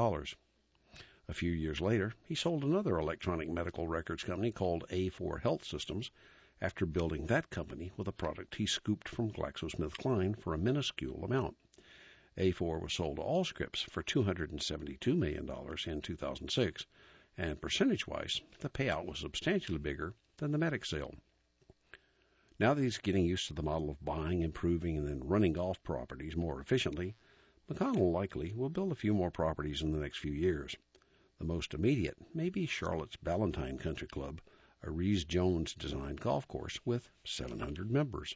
A few years later, he sold another electronic medical records company called A4 Health Systems after building that company with a product he scooped from GlaxoSmithKline for a minuscule amount. A4 was sold to Allscripts for $272 million in 2006, and percentage-wise, the payout was substantially bigger than the Medic sale. Now that he's getting used to the model of buying, improving, and then running golf properties more efficiently, McConnell likely will build a few more properties in the next few years. The most immediate may be Charlotte's Ballantine Country Club, a Rees-Jones-designed golf course with 700 members.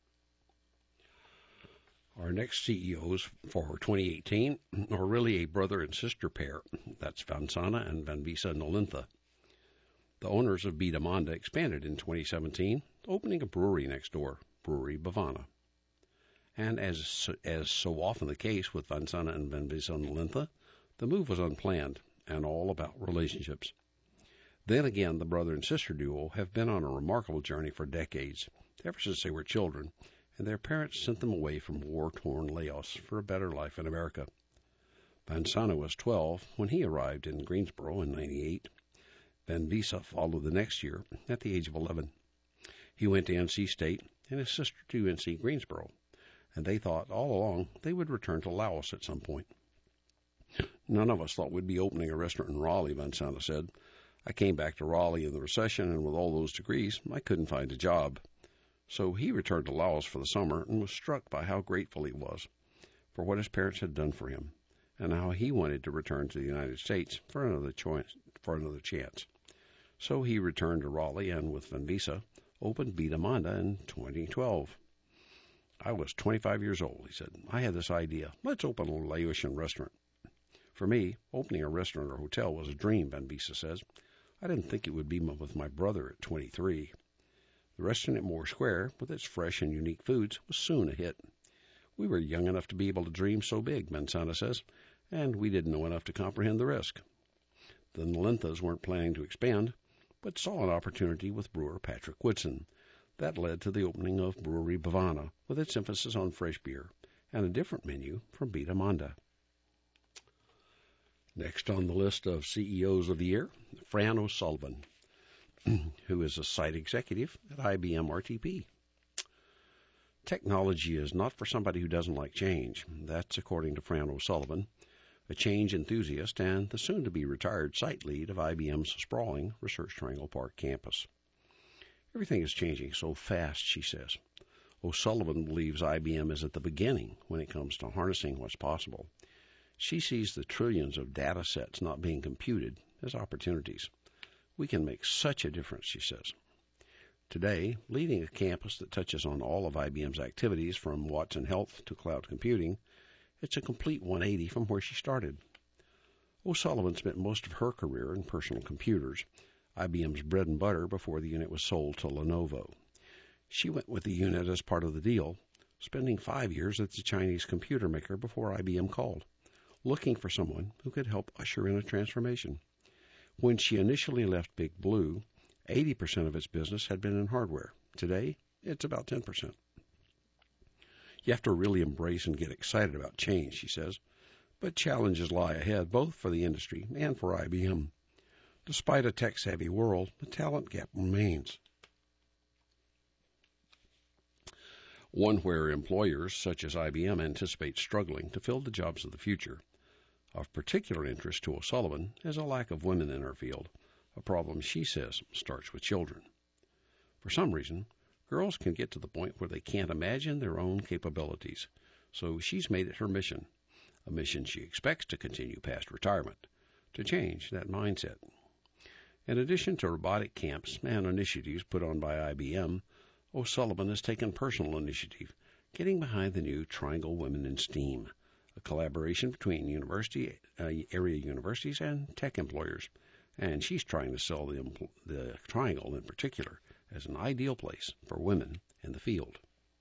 Our next CEOs for 2018 are really a brother and sister pair. That's Vansana and Vanvisa Nolintha. The owners of Beta Monda expanded in 2017, opening a brewery next door, Brewery Bhavana. And as so often the case with Vansana and Vanvisa Nolintha, the move was unplanned and all about relationships. Then again, the brother and sister duo have been on a remarkable journey for decades, ever since they were children, and their parents sent them away from war-torn Laos for a better life in America. Vansana was 12 when he arrived in Greensboro in 98. Vanvisa followed the next year at the age of 11. He went to NC State and his sister to NC Greensboro, and they thought all along they would return to Laos at some point. None of us thought we'd be opening a restaurant in Raleigh, Vansana said. I came back to Raleigh in the recession, and with all those degrees, I couldn't find a job. So he returned to Laos for the summer and was struck by how grateful he was for what his parents had done for him, and how he wanted to return to the United States for another chance. So he returned to Raleigh and, with Vanvisa, opened Beta Monda in 2012. I was 25 years old, he said. I had this idea. Let's open a Laotian restaurant. For me, opening a restaurant or hotel was a dream, Van Bisa says. I didn't think it would be with my brother at 23. The restaurant at Moore Square, with its fresh and unique foods, was soon a hit. We were young enough to be able to dream so big, Mansana says, and we didn't know enough to comprehend the risk. The Nalenthas weren't planning to expand, but saw an opportunity with brewer Patrick Woodson. That led to the opening of Brewery Bhavana, with its emphasis on fresh beer, and a different menu from Beta Manda. Next on the list of CEOs of the year, Fran O'Sullivan, who is a site executive at IBM RTP. Technology is not for somebody who doesn't like change. That's according to Fran O'Sullivan, a change enthusiast and the soon-to-be retired site lead of IBM's sprawling Research Triangle Park campus. Everything is changing so fast, she says. O'Sullivan believes IBM is at the beginning when it comes to harnessing what's possible. She sees the trillions of data sets not being computed as opportunities. We can make such a difference, she says. Today, leading a campus that touches on all of IBM's activities from Watson Health to cloud computing, it's a complete 180 from where she started. O'Sullivan spent most of her career in personal computers, IBM's bread and butter before the unit was sold to Lenovo. She went with the unit as part of the deal, spending 5 years at the Chinese computer maker before IBM called, looking for someone who could help usher in a transformation. When she initially left Big Blue, 80% of its business had been in hardware. Today, it's about 10%. You have to really embrace and get excited about change, she says, but challenges lie ahead both for the industry and for IBM. Despite a tech-savvy world, the talent gap remains. One where employers such as IBM anticipate struggling to fill the jobs of the future. Of particular interest to O'Sullivan is a lack of women in her field, a problem she says starts with children. For some reason, girls can get to the point where they can't imagine their own capabilities, so she's made it her mission, a mission she expects to continue past retirement, to change that mindset. In addition to robotic camps and initiatives put on by IBM, O'Sullivan has taken personal initiative, getting behind the new Triangle Women in STEAM, a collaboration between area universities and tech employers, and she's trying to sell the Triangle in particular as an ideal place for women in the field.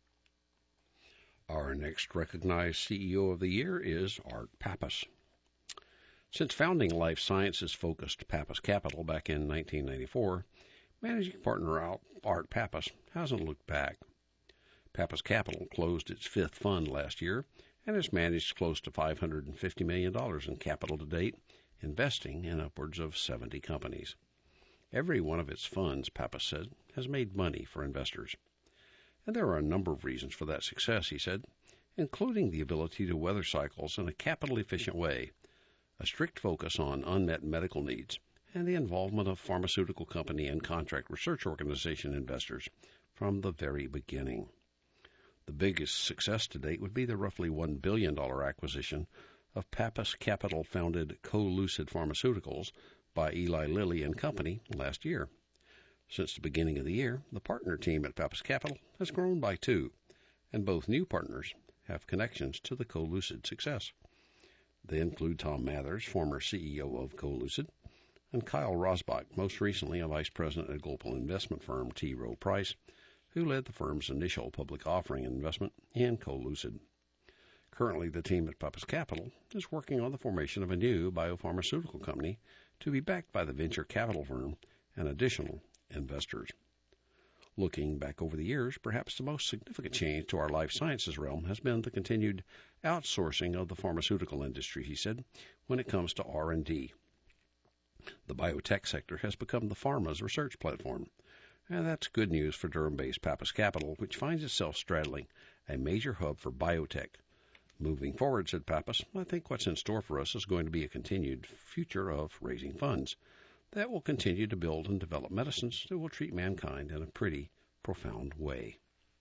Our next recognized CEO of the year is Art Pappas. Since founding life sciences-focused Pappas Capital back in 1994, managing partner Art Pappas hasn't looked back. Pappas Capital closed its fifth fund last year and has managed close to $550 million in capital to date, investing in upwards of 70 companies. Every one of its funds, Pappas said, has made money for investors. And there are a number of reasons for that success, he said, including the ability to weather cycles in a capital-efficient way, a strict focus on unmet medical needs, and the involvement of pharmaceutical company and contract research organization investors from the very beginning. The biggest success to date would be the roughly $1 billion acquisition of Pappas Capital-founded CoLucid Pharmaceuticals by Eli Lilly and Company last year. Since the beginning of the year, the partner team at Pappas Capital has grown by 2, and both new partners have connections to the CoLucid success. They include Tom Mathers, former CEO of CoLucid, and Kyle Rosbach, most recently a vice president at global investment firm T. Rowe Price, who led the firm's initial public offering investment in CoLucid. Currently, the team at Pappas Capital is working on the formation of a new biopharmaceutical company to be backed by the venture capital firm and additional investors. Looking back over the years, perhaps the most significant change to our life sciences realm has been the continued outsourcing of the pharmaceutical industry, he said, when it comes to R&D. The biotech sector has become the pharma's research platform, and that's good news for Durham-based Pappas Capital, which finds itself straddling a major hub for biotech. Moving forward, said Pappas, I think what's in store for us is going to be a continued future of raising funds that will continue to build and develop medicines that will treat mankind in a pretty profound way.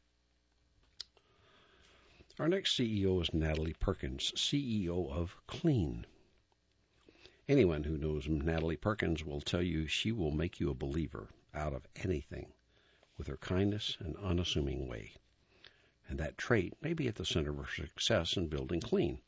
Our next CEO is Natalie Perkins, CEO of Clean. Anyone who knows Natalie Perkins will tell you she will make you a believer out of anything with her kindness and unassuming way. And that trait may be at the center of her success in building Clean,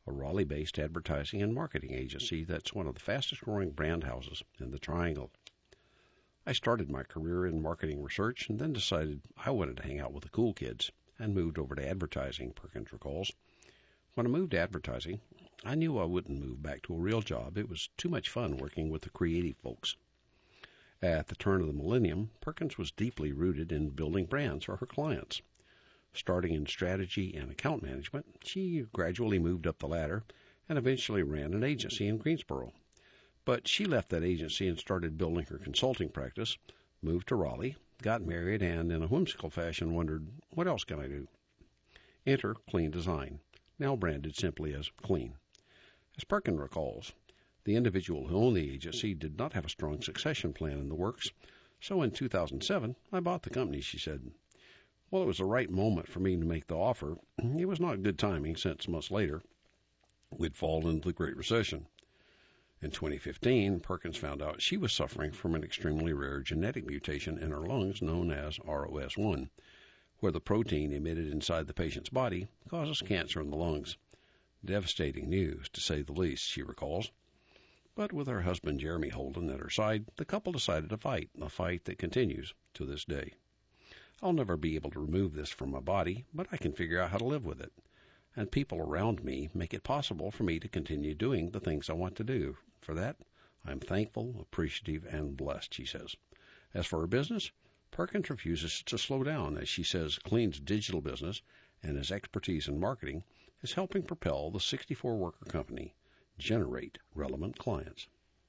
a Raleigh-based advertising and marketing agency that's one of the fastest-growing brand houses in the Triangle. I started my career in marketing research and then decided I wanted to hang out with the cool kids and moved over to advertising, Perkins recalls. When I moved to advertising, I knew I wouldn't move back to a real job. It was too much fun working with the creative folks. At the turn of the millennium, Perkins was deeply rooted in building brands for her clients. Starting in strategy and account management, she gradually moved up the ladder and eventually ran an agency in Greensboro. But she left that agency and started building her consulting practice, moved to Raleigh, got married, and in a whimsical fashion wondered, what else can I do? Enter Clean Design, now branded simply as Clean. As Perkins recalls, the individual who owned the agency did not have a strong succession plan in the works, so in 2007, I bought the company, she said. Well, it was the right moment for me to make the offer. It was not good timing since months later, we'd fallen into the Great Recession. In 2015, Perkins found out she was suffering from an extremely rare genetic mutation in her lungs known as ROS1, where the protein emitted inside the patient's body causes cancer in the lungs. Devastating news, to say the least, she recalls. But with her husband Jeremy Holden at her side, the couple decided to fight, a fight that continues to this day. I'll never be able to remove this from my body, but I can figure out how to live with it. And people around me make it possible for me to continue doing the things I want to do. For that, I'm thankful, appreciative, and blessed, she says. As for her business, Perkins refuses to slow down, as she says Clean's digital business and his expertise in marketing is helping propel the 64-worker company generate relevant clients.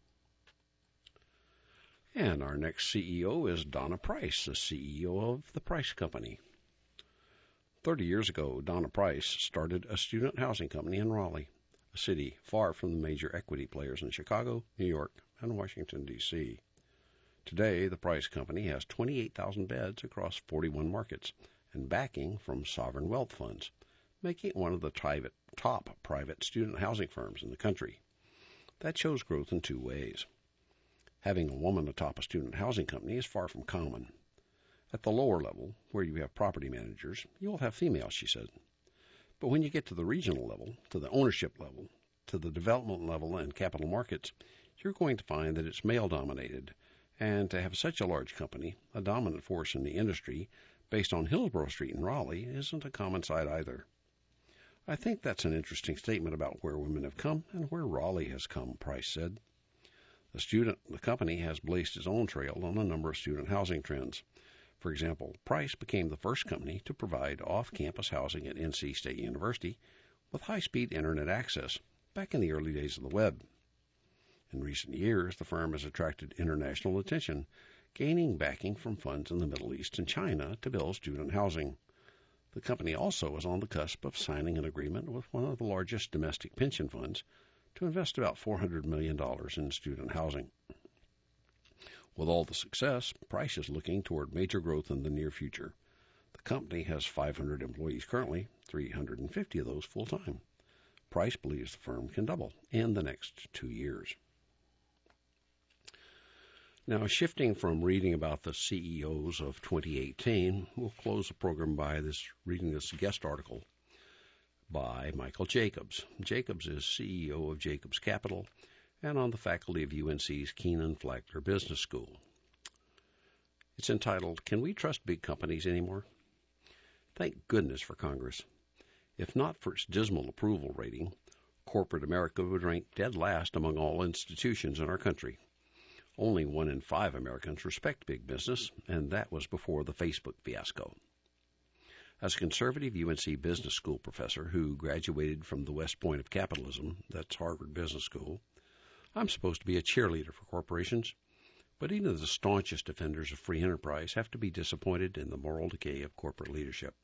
And our next CEO is Donna Price, the CEO of the Price Company. 30 years ago, Donna Price started a student housing company in Raleigh, a city far from the major equity players in Chicago, New York, and Washington, D.C. Today, the Price Company has 28,000 beds across 41 markets and backing from sovereign wealth funds, making it one of the top private student housing firms in the country. That shows growth in two ways. Having a woman atop a student housing company is far from common. At the lower level, where you have property managers, you will have females, she said. But when you get to the regional level, to the ownership level, to the development level and capital markets, you're going to find that it's male-dominated. And to have such a large company, a dominant force in the industry, based on Hillsborough Street in Raleigh, isn't a common sight either. I think that's an interesting statement about where women have come and where Raleigh has come, Price said. The company has blazed its own trail on a number of student housing trends. For example, Price became the first company to provide off-campus housing at NC State University with high-speed internet access back in the early days of the web. In recent years, the firm has attracted international attention, gaining backing from funds in the Middle East and China to build student housing. The company also is on the cusp of signing an agreement with one of the largest domestic pension funds to invest about $400 million in student housing. With all the success, Price is looking toward major growth in the near future. The company has 500 employees currently, 350 of those full-time. Price believes the firm can double in the next 2 years. Now, shifting from reading about the CEOs of 2018, we'll close the program by reading this guest article by Michael Jacobs. Jacobs is CEO of Jacobs Capital and on the faculty of UNC's Keenan Flagler Business School. It's entitled, Can We Trust Big Companies Anymore? Thank goodness for Congress. If not for its dismal approval rating, corporate America would rank dead last among all institutions in our country. Only 1 in 5 Americans respect big business, and that was before the Facebook fiasco. As a conservative UNC Business School professor who graduated from the West Point of Capitalism, that's Harvard Business School, I'm supposed to be a cheerleader for corporations, but even the staunchest defenders of free enterprise have to be disappointed in the moral decay of corporate leadership.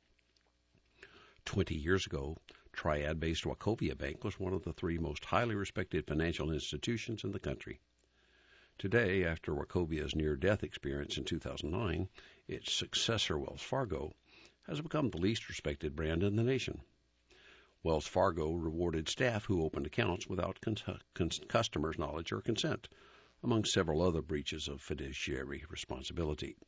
20 years ago, Triad-based Wachovia Bank was one of the 3 most highly respected financial institutions in the country. Today, after Wachovia's near-death experience in 2009, its successor, Wells Fargo, has become the least respected brand in the nation. Wells Fargo rewarded staff who opened accounts without customers' knowledge or consent, among several other breaches of fiduciary responsibility.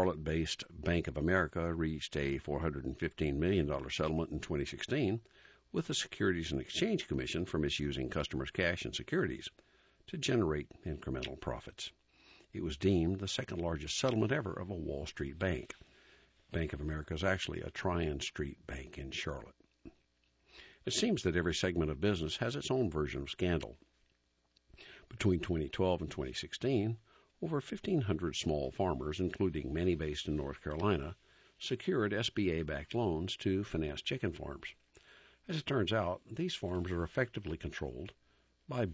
Charlotte-based Bank of America reached a $415 million settlement in 2016 with the Securities and Exchange Commission for misusing customers' cash and securities to generate incremental profits. It was deemed the second largest settlement ever of a Wall Street bank. Bank of America is actually a Tryon Street bank in Charlotte. It seems that every segment of business has its own version of scandal. Between 2012 and 2016, over 1,500 small farmers, including many based in North Carolina, secured SBA-backed loans to finance chicken farms. As it turns out, these farms are effectively controlled by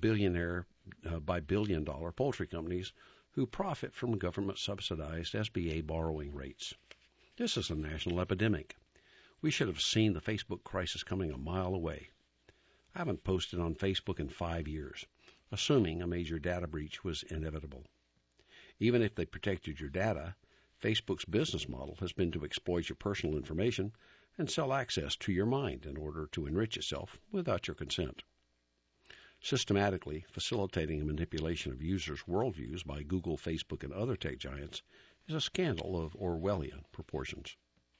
billion-dollar poultry companies who profit from government-subsidized SBA borrowing rates. This is a national epidemic. We should have seen the Facebook crisis coming a mile away. I haven't posted on Facebook in 5 years, assuming a major data breach was inevitable. Even if they protected your data, Facebook's business model has been to exploit your personal information and sell access to your mind in order to enrich itself without your consent. Systematically facilitating a manipulation of users' worldviews by Google, Facebook, and other tech giants is a scandal of Orwellian proportions.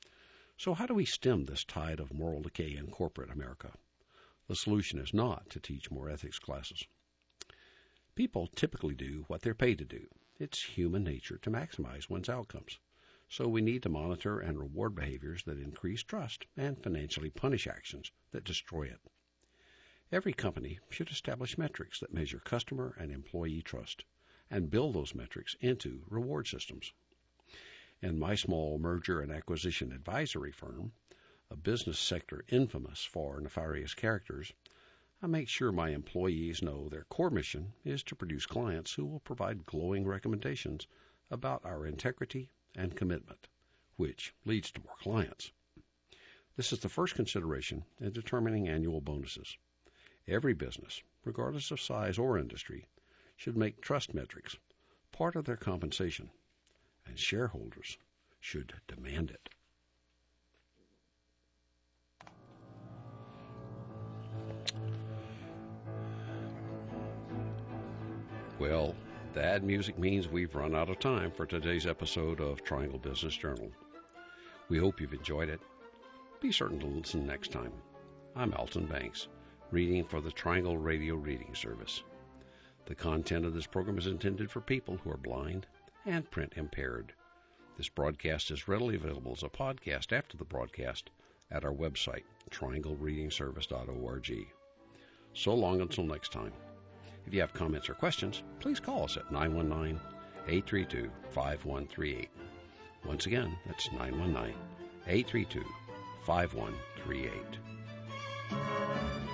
So how do we stem this tide of moral decay in corporate America? The solution is not to teach more ethics classes. People typically do what they're paid to do. It's human nature to maximize one's outcomes. So we need to monitor and reward behaviors that increase trust and financially punish actions that destroy it. Every company should establish metrics that measure customer and employee trust and build those metrics into reward systems. In my small merger and acquisition advisory firm, a business sector infamous for nefarious characters, I make sure my employees know their core mission is to produce clients who will provide glowing recommendations about our integrity and commitment, which leads to more clients. This is the first consideration in determining annual bonuses. Every business, regardless of size or industry, should make trust metrics part of their compensation, and shareholders should demand it. Well, that music means we've run out of time for today's episode of Triangle Business Journal. We hope you've enjoyed it. Be certain to listen next time. I'm Alton Banks, reading for the Triangle Radio Reading Service. The content of this program is intended for people who are blind and print impaired. This broadcast is readily available as a podcast after the broadcast at our website, trianglereadingservice.org. So long until next time. If you have comments or questions, please call us at 919-832-5138. Once again, that's 919-832-5138.